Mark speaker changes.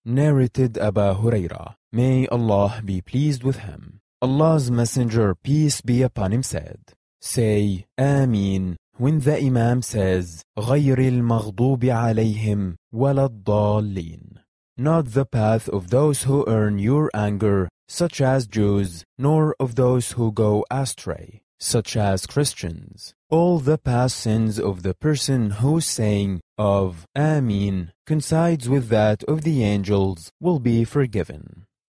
Speaker 1: Narrated Abu Huraira, may Allah be pleased with him. Allah's Messenger, peace be upon him, said, say, Ameen, when the Imam says, غَيْرِ الْمَغْضُوبِ عَلَيْهِمْ وَلَا الضَّالِّينَ. Not the path of those who earn your anger, such as Jews, nor of those who go astray, such as Christians. All the past sins of the person whose saying of Ameen coincides with that of the angels will be forgiven.